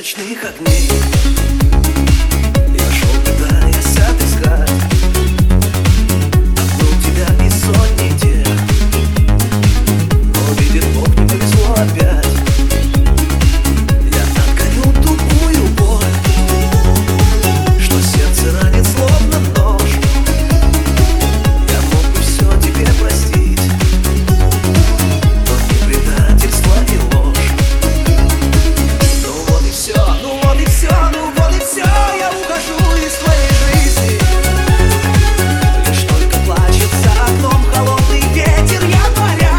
ночных огней. Я шел, пытаясь отыскать вокруг тебя и сотни тех, но видит Бог, не повезло опять. Я отгоню тупую боль, что сердце ранит словно нож. Я мог бы все тебе простить, но не предательство и ложь. Ну вот и все, ну вот и все, ну вот и все. Я ухожу из твоей жизни. Лишь только плачет за окном холодный ветер января.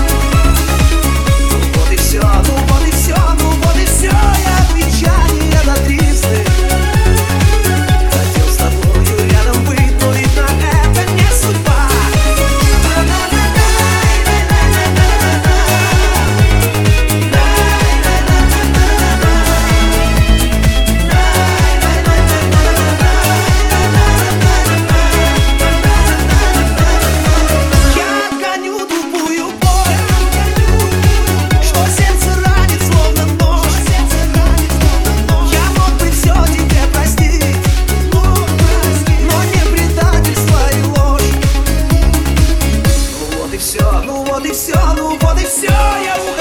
Ну вот и все, ну вот и все, ну вот и все. Я отвечание на триста. Хотел с тобою рядом быть, но видно, это не судьба. Я отгоню тупую боль, что сердце ранит словно нож. Я мог бы все тебе простить, но не предательство и ложь. Ну вот и все, ну вот и все, ну вот и все. Я